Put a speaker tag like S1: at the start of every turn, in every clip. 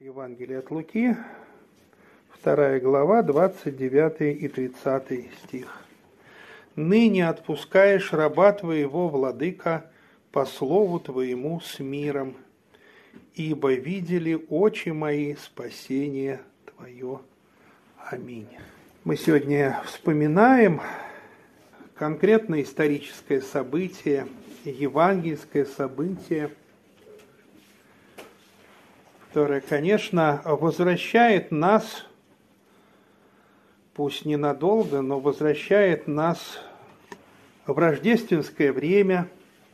S1: Евангелие от Луки, 2 глава, 29 и 30 стих. «Ныне отпускаешь раба твоего, владыка, по слову твоему с миром, ибо видели очи мои спасение твое. Аминь». Мы сегодня вспоминаем конкретное историческое событие, евангельское событие, которое, конечно, возвращает нас, пусть ненадолго, но возвращает нас в рождественское время,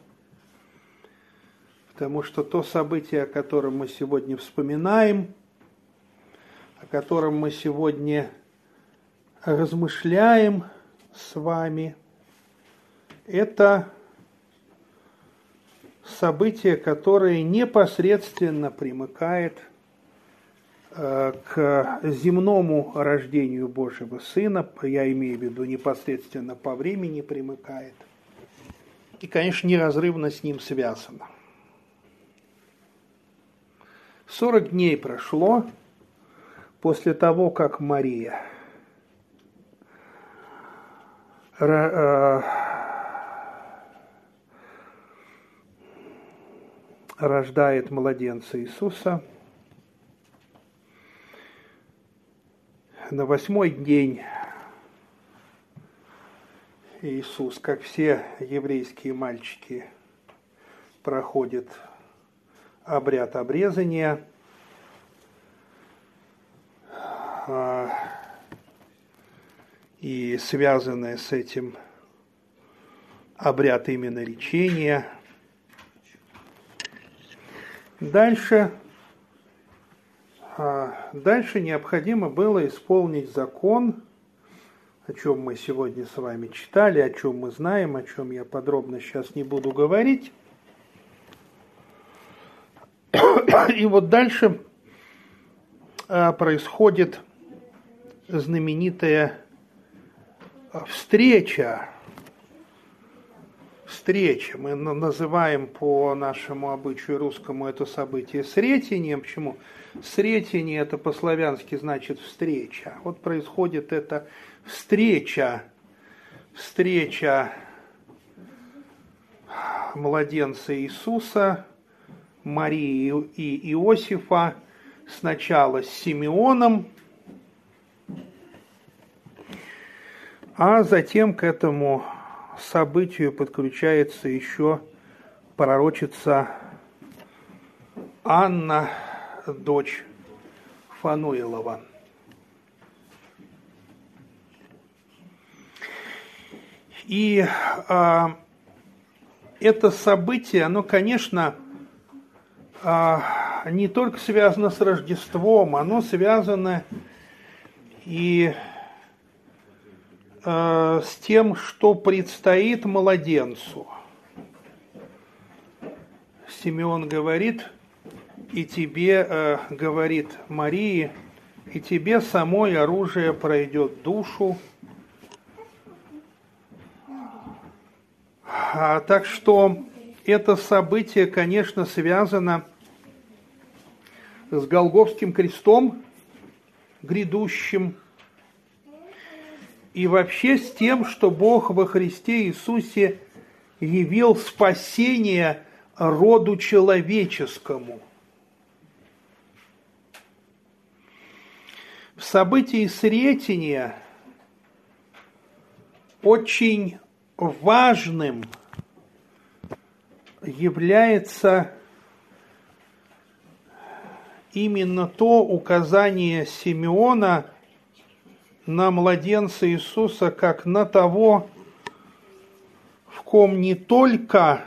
S1: потому что то событие, о котором мы сегодня вспоминаем, о котором мы сегодня размышляем с вами, это событие, которое непосредственно примыкает к земному рождению Божьего Сына, я имею в виду непосредственно по времени примыкает, и, конечно, неразрывно с ним связано. 40 дней прошло после того, как Мария рождает младенца Иисуса. На 8-й день Иисус, как все еврейские мальчики, проходит обряд обрезания. И связанное с этим обряд именоречения. Дальше необходимо было исполнить закон, о чем мы сегодня с вами читали, о чем мы знаем, о чем я подробно сейчас не буду говорить. И вот дальше происходит знаменитая встреча. Мы называем по нашему обычаю русскому это событие сретением. Почему? Сретение это по-славянски значит встреча. Вот происходит эта встреча младенца Иисуса, Марии и Иосифа, сначала с Симеоном, а затем к этому событию подключается еще пророчица Анна, дочь Фануилова. И это событие, оно, конечно, не только связано с Рождеством, оно связано и с тем, что предстоит младенцу. Симеон говорит, и тебе, говорит Марии, и тебе самой оружие пройдет душу. Так что это событие, конечно, связано с Голгофским крестом грядущим, и вообще с тем, что Бог во Христе Иисусе явил спасение роду человеческому. В событии сретения очень важным является именно то указание Симеона на младенца Иисуса, как на того, в ком не только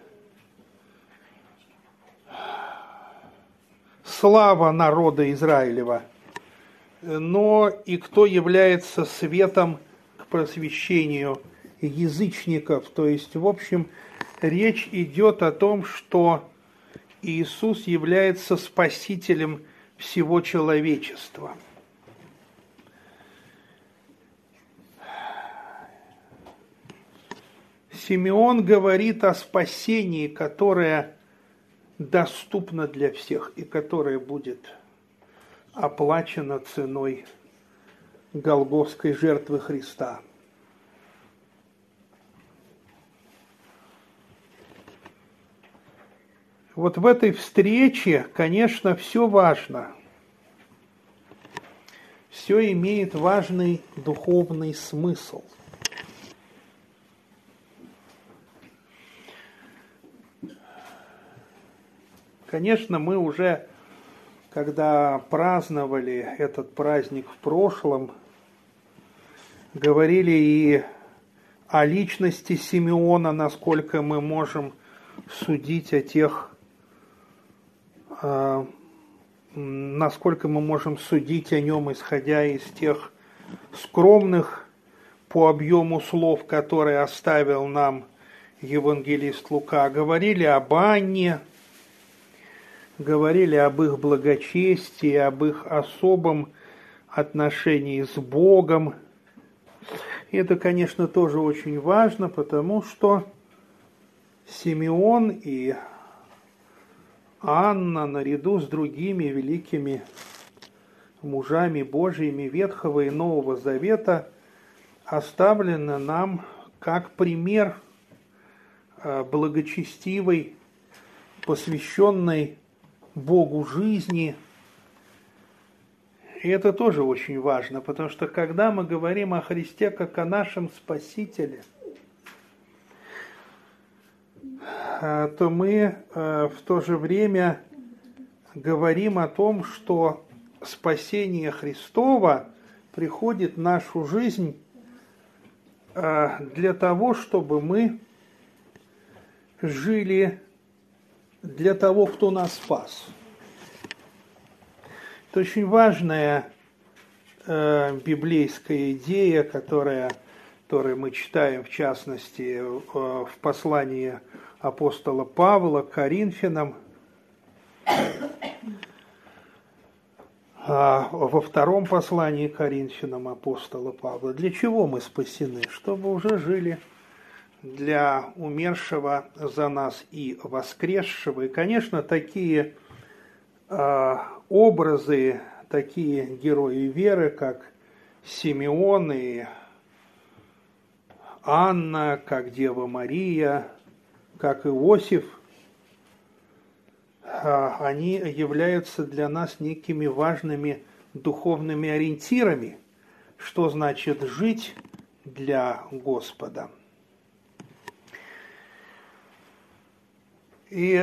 S1: слава народа Израилева, но и кто является светом к просвещению язычников. То есть, в общем, речь идет о том, что Иисус является спасителем всего человечества. Симеон говорит о спасении, которое доступно для всех и которое будет оплачено ценой голгофской жертвы Христа. Вот в этой встрече, конечно, все важно. Все имеет важный духовный смысл. Конечно, мы уже, когда праздновали этот праздник в прошлом, говорили и о личности Симеона, насколько мы можем судить о тех, насколько мы можем судить о нем, исходя из тех скромных по объему слов, которые оставил нам евангелист Лука. Говорили об Анне, говорили об их благочестии, об их особом отношении с Богом. И это, конечно, тоже очень важно, потому что Симеон и Анна, наряду с другими великими мужами Божьими Ветхого и Нового Завета, оставлены нам как пример благочестивой, посвященной Богу жизни. И это тоже очень важно, потому что когда мы говорим о Христе как о нашем Спасителе, то мы в то же время говорим о том, что спасение Христово приходит в нашу жизнь для того, чтобы мы жили для того, кто нас спас. Это очень важная библейская идея, которую мы читаем, в частности, в послании апостола Павла к Коринфянам, во втором послании к Коринфянам апостола Павла. Для чего мы спасены? Чтобы уже жили для умершего за нас и воскресшего. И, конечно, такие образы, такие герои веры, как Симеон и Анна, как Дева Мария, как Иосиф, они являются для нас некими важными духовными ориентирами, что значит жить для Господа. И,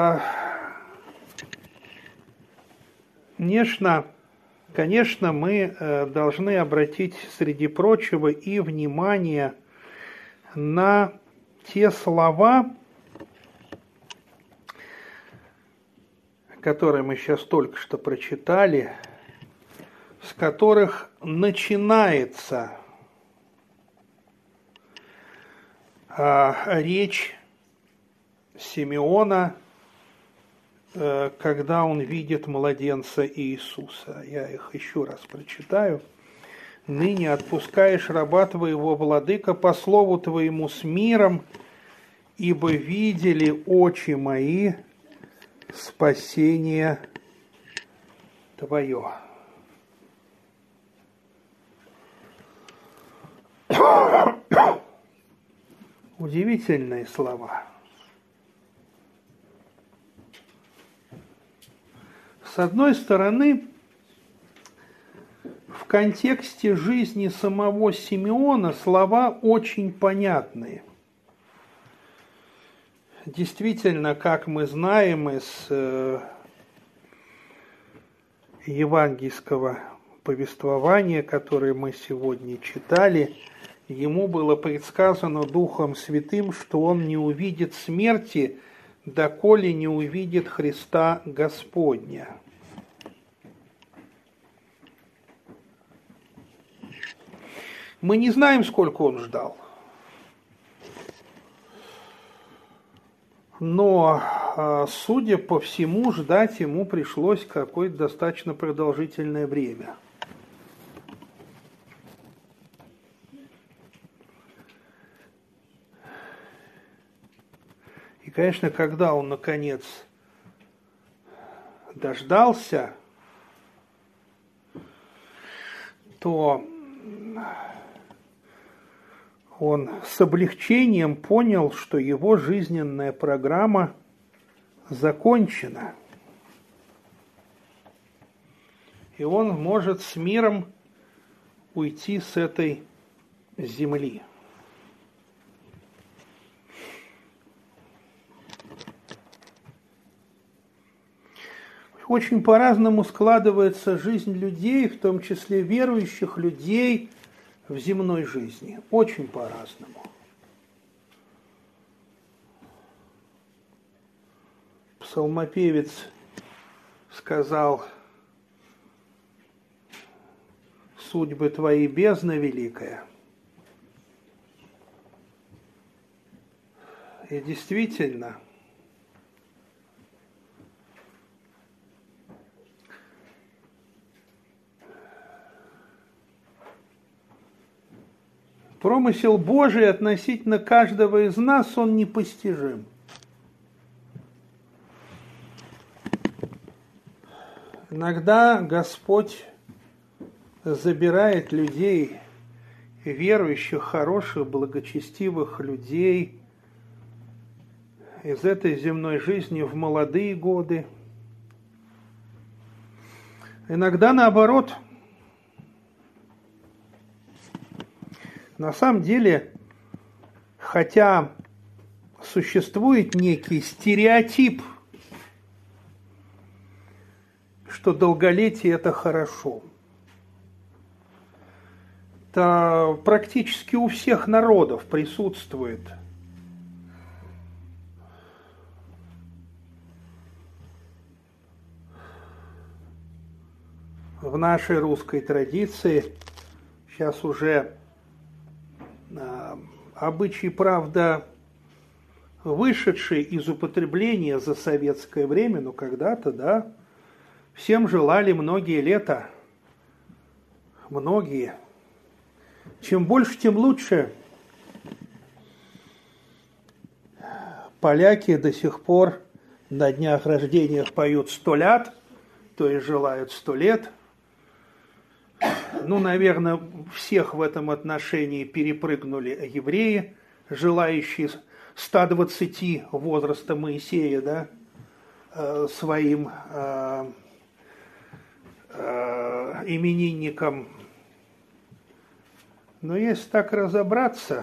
S1: конечно, мы должны обратить, среди прочего, и внимание на те слова, которые мы сейчас только что прочитали, с которых начинается речь Симеона, когда он видит младенца Иисуса. Я их еще раз прочитаю. «Ныне отпускаешь раба твоего, владыка, по слову твоему с миром, ибо видели очи мои спасение твое». Удивительные слова. С одной стороны, в контексте жизни самого Симеона слова очень понятные. Действительно, как мы знаем из евангельского повествования, которое мы сегодня читали, ему было предсказано Духом Святым, что он не увидит смерти, доколе не увидит Христа Господня. Мы не знаем, сколько он ждал. Но, судя по всему, ждать ему пришлось какое-то достаточно продолжительное время. И, конечно, когда он, наконец, дождался, то он с облегчением понял, что его жизненная программа закончена. И он может с миром уйти с этой земли. Очень по-разному складывается жизнь людей, в том числе верующих людей, в земной жизни. Очень по-разному. Псалмопевец сказал: «Судьбы твои бездна великая». И действительно, промысел Божий относительно каждого из нас, он непостижим. Иногда Господь забирает людей, верующих, хороших, благочестивых людей из этой земной жизни в молодые годы. Иногда наоборот. На самом деле, хотя существует некий стереотип, что долголетие – это хорошо, это практически у всех народов присутствует. В нашей русской традиции сейчас уже обычай, правда, вышедший из употребления за советское время, но когда-то, да, всем желали многие лета. Многие. Чем больше, тем лучше. Поляки до сих пор на днях рождения поют 100 лет, то есть желают 100 лет. Ну, наверное, всех в этом отношении перепрыгнули евреи, желающие 120 возраста Моисея, да, своим именинникам. Но если так разобраться,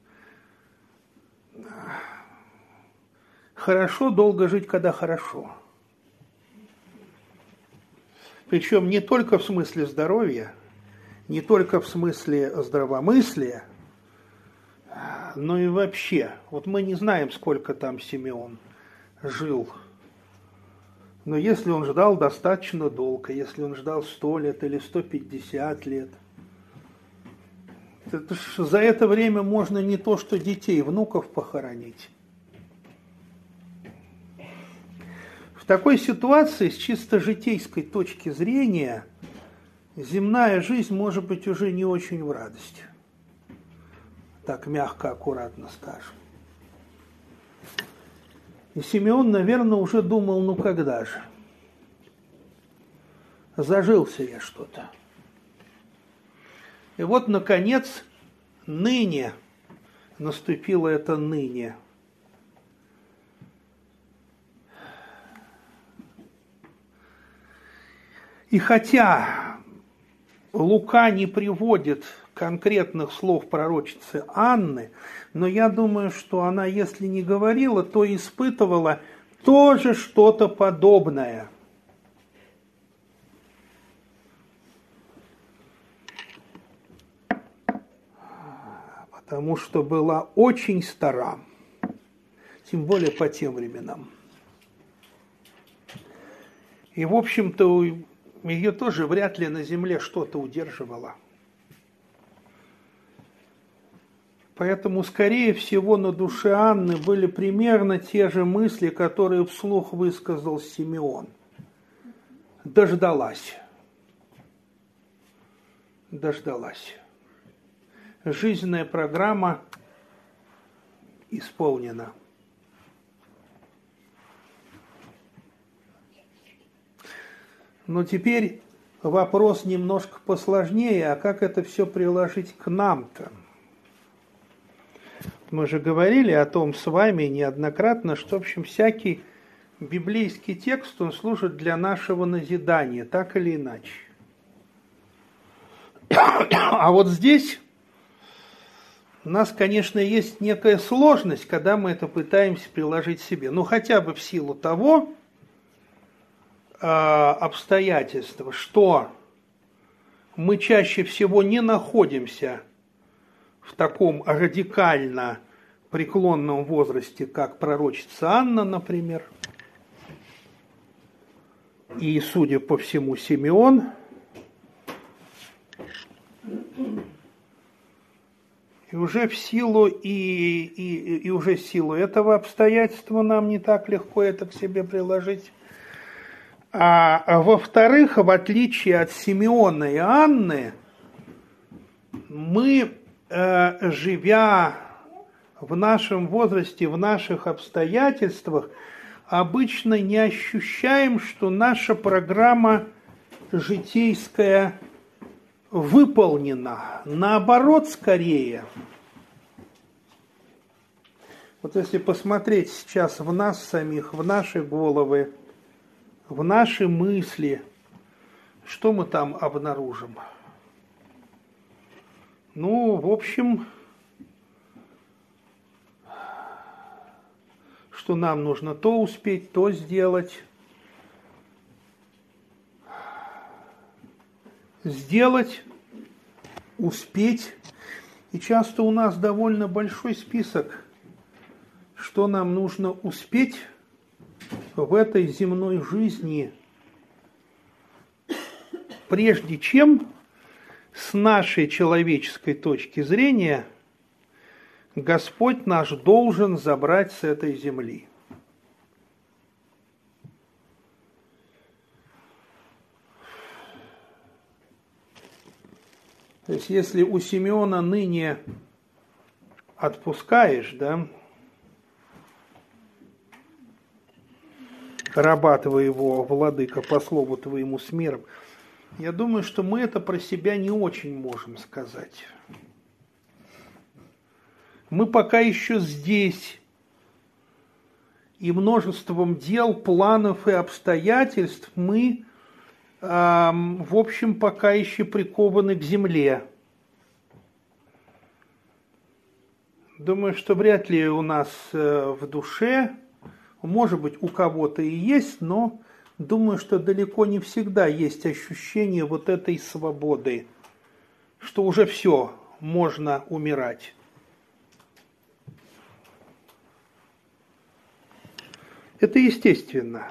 S1: хорошо долго жить, когда хорошо. Причем не только в смысле здоровья, не только в смысле здравомыслия, но и вообще. Вот мы не знаем, сколько там Симеон жил. Но если он ждал достаточно долго, если он ждал 100 лет или 150 лет, за это время можно не то что детей, внуков похоронить. В такой ситуации, с чисто житейской точки зрения, земная жизнь может быть уже не очень в радость. Так мягко, аккуратно скажем. И Симеон, наверное, уже думал, ну когда же? Зажился я что-то. И вот, наконец, ныне наступило это ныне. И хотя Лука не приводит конкретных слов пророчицы Анны, но я думаю, что она, если не говорила, то испытывала тоже что-то подобное. Потому что была очень стара, тем более по тем временам. И, в общем-то, ее тоже вряд ли на земле что-то удерживало. Поэтому, скорее всего, на душе Анны были примерно те же мысли, которые вслух высказал Симеон. Дождалась. Дождалась. Жизненная программа исполнена. Но теперь вопрос немножко посложнее, а как это все приложить к нам-то? Мы же говорили о том с вами неоднократно, что, в общем, всякий библейский текст, он служит для нашего назидания, так или иначе. А вот здесь у нас, конечно, есть некая сложность, когда мы это пытаемся приложить себе. Ну, хотя бы в силу того обстоятельства, что мы чаще всего не находимся в таком радикально преклонном возрасте, как пророчица Анна, например, и, судя по всему, Симеон. И уже в силу уже в силу этого обстоятельства нам не так легко это к себе приложить. А во-вторых, в отличие от Симеона и Анны, мы, живя в нашем возрасте, в наших обстоятельствах, обычно не ощущаем, что наша программа житейская выполнена. Наоборот, скорее. Вот если посмотреть сейчас в нас самих, в наши головы, в наши мысли, что мы там обнаружим? Ну, в общем, что нам нужно то успеть, то сделать. Сделать, успеть. И часто у нас довольно большой список, что нам нужно успеть в этой земной жизни, прежде чем с нашей человеческой точки зрения Господь наш должен забрать с этой земли. То есть, если у Симеона ныне отпускаешь, да, раба твоего, владыка, по слову твоему с миром, я думаю, что мы это про себя не очень можем сказать. Мы пока еще здесь, и множеством дел, планов и обстоятельств мы, в общем, пока еще прикованы к земле. Думаю, что вряд ли у нас в душе, может быть, у кого-то и есть, но думаю, что далеко не всегда есть ощущение вот этой свободы, что уже все, можно умирать. Это естественно.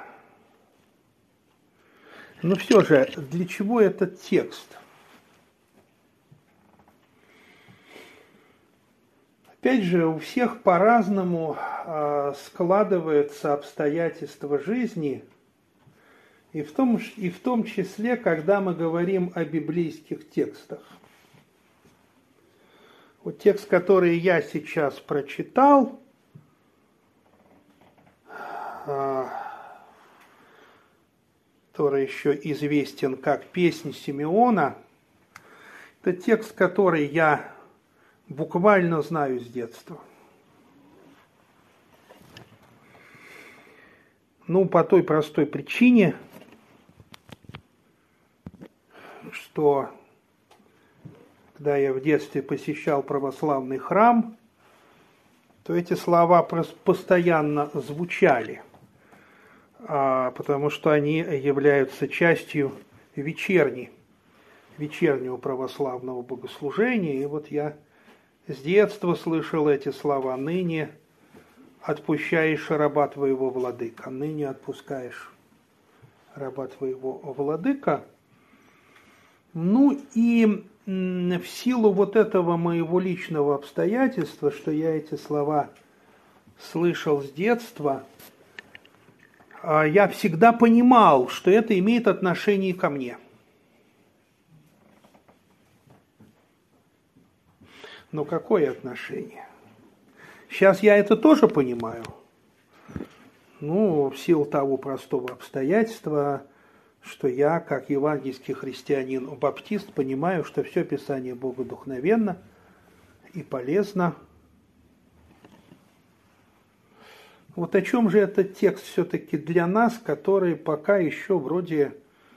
S1: Но все же, для чего этот текст? Опять же, у всех по-разному складываются обстоятельства жизни, и в том числе, когда мы говорим о библейских текстах. Вот текст, который я сейчас прочитал, который еще известен как «Песнь Симеона», это текст, который я буквально знаю с детства. Ну, по той простой причине, что когда я в детстве посещал православный храм, то эти слова постоянно звучали, потому что они являются частью вечернего православного богослужения. И вот я с детства слышал эти слова: «Ныне отпущаешь раба твоего, владыка, ныне отпускаешь раба твоего, владыка». Ну и в силу вот этого моего личного обстоятельства, что я эти слова слышал с детства, я всегда понимал, что это имеет отношение ко мне. Но какое отношение? Сейчас я это тоже понимаю. Ну, в силу того простого обстоятельства, что я, как евангельский христианин-баптист, понимаю, что все Писание богодухновенно и полезно. Вот о чем же этот текст все-таки для нас, который пока еще вроде,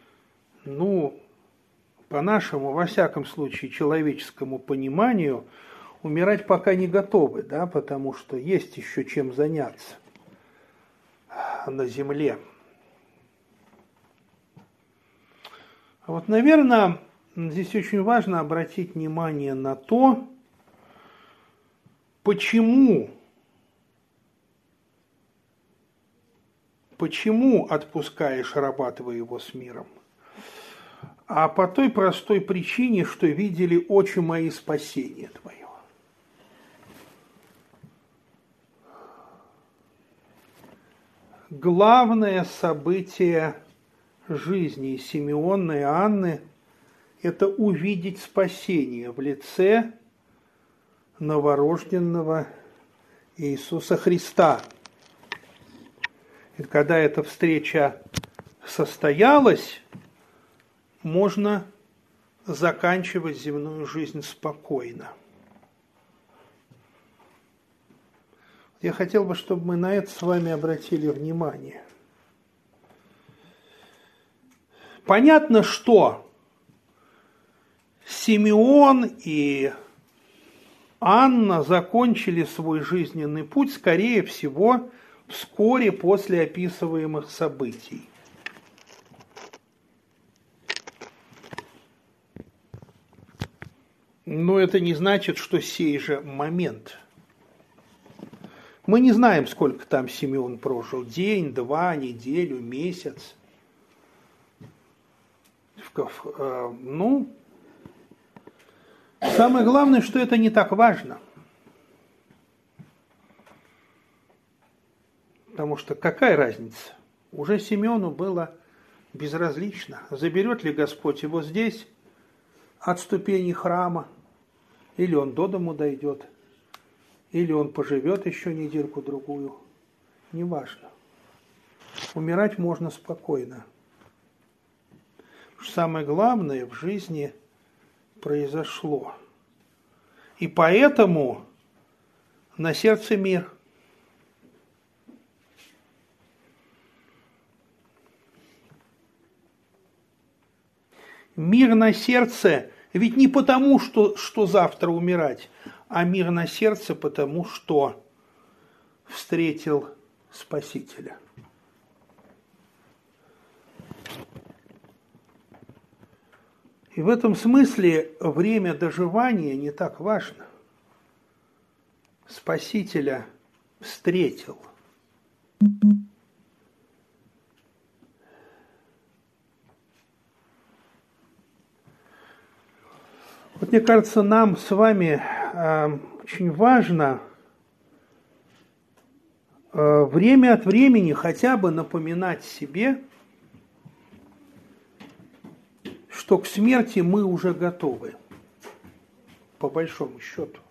S1: по нашему, во всяком случае, человеческому пониманию, умирать пока не готовы, да, потому что есть еще чем заняться на земле. Вот, наверное, здесь очень важно обратить внимание на то, почему отпускаешь раба твоего с миром? А по той простой причине, что видели очи мои спасение твое. Главное событие жизни Симеона и Анны – это увидеть спасение в лице новорожденного Иисуса Христа. И когда эта встреча состоялась, можно заканчивать земную жизнь спокойно. Я хотел бы, чтобы мы на это с вами обратили внимание. Понятно, что Симеон и Анна закончили свой жизненный путь, скорее всего, вскоре после описываемых событий. Но это не значит, что сей же момент. Мы не знаем, сколько там Симеон прожил. День, два, неделю, месяц. Самое главное, что это не так важно. Потому что какая разница? Уже Симеону было безразлично, заберет ли Господь его здесь, от ступеней храма, или он до дому дойдет, или он поживет еще недельку-другую. Неважно. Умирать можно спокойно. Самое главное в жизни произошло. И поэтому на сердце мир. Мир на сердце, ведь не потому, что завтра умирать, а мир на сердце, потому что встретил Спасителя. И в этом смысле время доживания не так важно. Спасителя встретил. Вот мне кажется, нам с вами очень важно время от времени хотя бы напоминать себе, что к смерти мы уже готовы, по большому счету.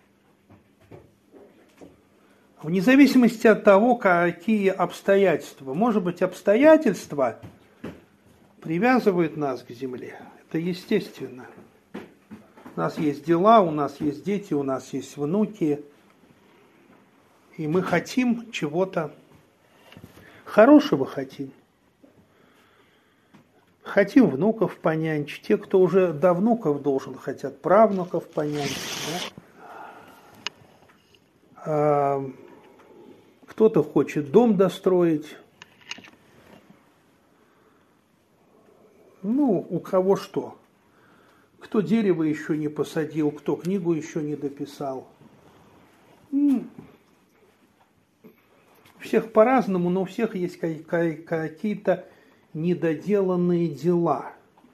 S1: Вне зависимости от того, какие обстоятельства. Может быть, обстоятельства привязывают нас к земле. Это естественно. У нас есть дела, у нас есть дети, у нас есть внуки. И мы хотим чего-то хорошего хотим. Хотим внуков понянчить. Те, кто уже до внуков должен, хотят правнуков понянчить. Да? Кто-то хочет дом достроить. У кого что. Кто дерево еще не посадил, кто книгу еще не дописал. Всех по-разному, но у всех есть какие-то недоделанные дела.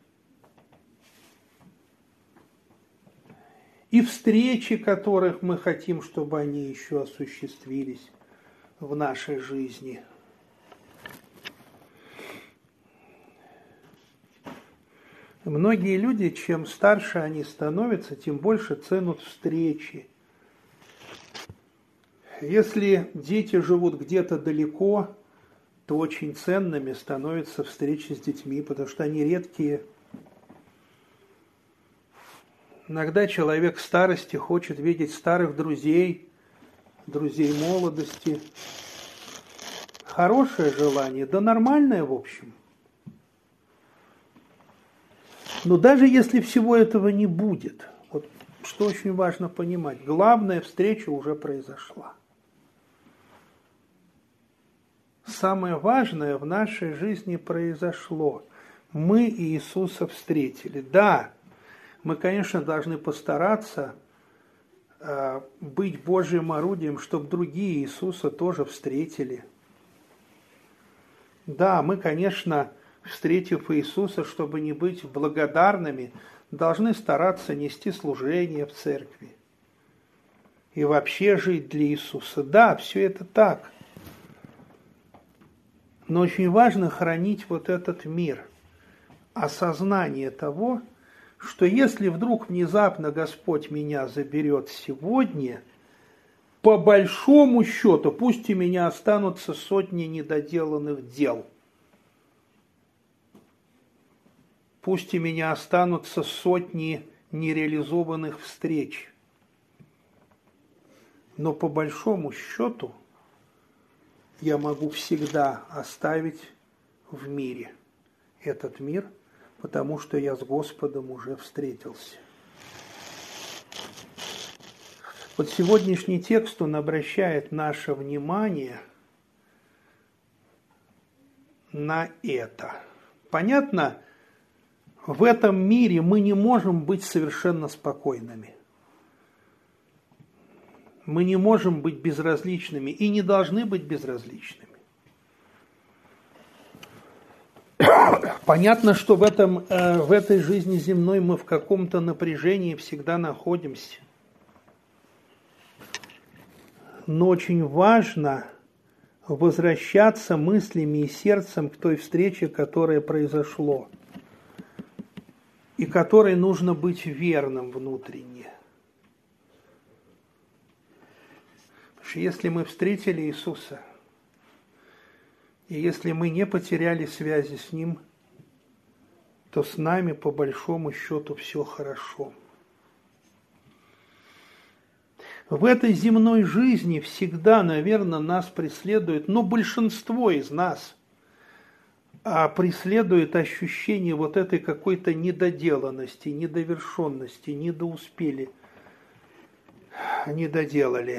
S1: И встречи, которых мы хотим, чтобы они еще осуществились в нашей жизни. Многие люди, чем старше они становятся, тем больше ценят встречи. Если дети живут где-то далеко, то очень ценными становятся встречи с детьми, потому что они редкие. Иногда человек в старости хочет видеть старых друзей, друзей молодости. Хорошее желание, да нормальное в общем. Но даже если всего этого не будет, вот что очень важно понимать, главная встреча уже произошла. Самое важное в нашей жизни произошло. Мы Иисуса встретили. Да, мы, конечно, должны постараться быть Божьим орудием, чтобы другие Иисуса тоже встретили. Да, мы, конечно, встретив Иисуса, чтобы не быть благодарными, должны стараться нести служение в церкви и вообще жить для Иисуса. Да, все это так. Но очень важно хранить вот этот мир, осознание того, что если вдруг внезапно Господь меня заберет сегодня, по большому счету, пусть у меня останутся сотни недоделанных дел, пусть у меня останутся сотни нереализованных встреч, но по большому счету я могу всегда оставить в мире этот мир, потому что я с Господом уже встретился. Вот сегодняшний текст, он обращает наше внимание на это. Понятно, в этом мире мы не можем быть совершенно спокойными. Мы не можем быть безразличными и не должны быть безразличными. Понятно, что в этой жизни земной мы в каком-то напряжении всегда находимся. Но очень важно возвращаться мыслями и сердцем к той встрече, которая произошла, и которой нужно быть верным внутренне. Потому что если мы встретили Иисуса, и если мы не потеряли связи с Ним, то с нами по большому счету все хорошо. В этой земной жизни всегда, наверное, нас преследует, но большинство из нас преследует ощущение вот этой какой-то недоделанности, недовершенности, недоуспели, не доделали.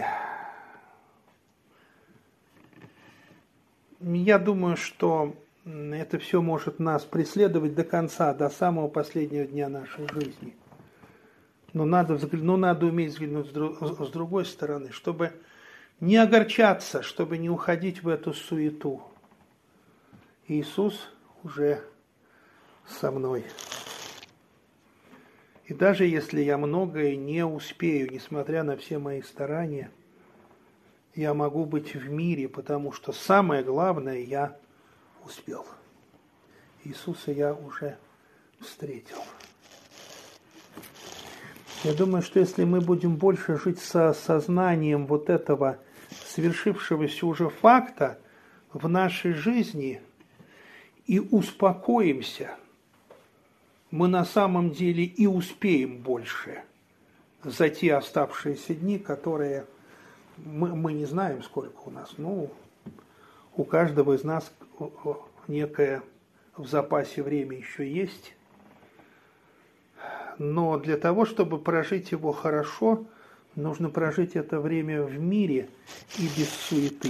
S1: Я думаю, что это все может нас преследовать до конца, до самого последнего дня нашей жизни. Но надо уметь взглянуть с другой стороны, чтобы не огорчаться, чтобы не уходить в эту суету. Иисус уже со мной. И даже если я многое не успею, несмотря на все мои старания, я могу быть в мире, потому что самое главное я успел. Иисуса я уже встретил. Я думаю, что если мы будем больше жить со сознанием вот этого свершившегося уже факта в нашей жизни и успокоимся, мы на самом деле и успеем больше за те оставшиеся дни, которые мы не знаем, сколько у нас. Ну, у каждого из нас некое в запасе время еще есть. Но для того, чтобы прожить его хорошо, нужно прожить это время в мире и без суеты.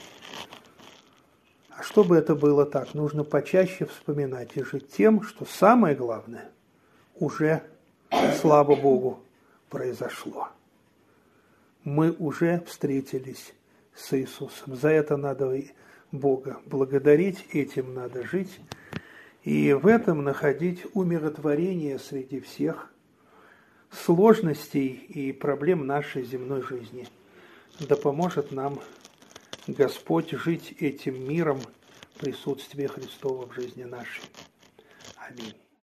S1: А чтобы это было так, нужно почаще вспоминать и жить тем, что самое главное уже, слава Богу, произошло. Мы уже встретились с Иисусом. За это надо Бога благодарить, этим надо жить. И в этом находить умиротворение среди всех сложностей и проблем нашей земной жизни. Да поможет нам Господь жить этим миром присутствия Христова в жизни нашей. Аминь.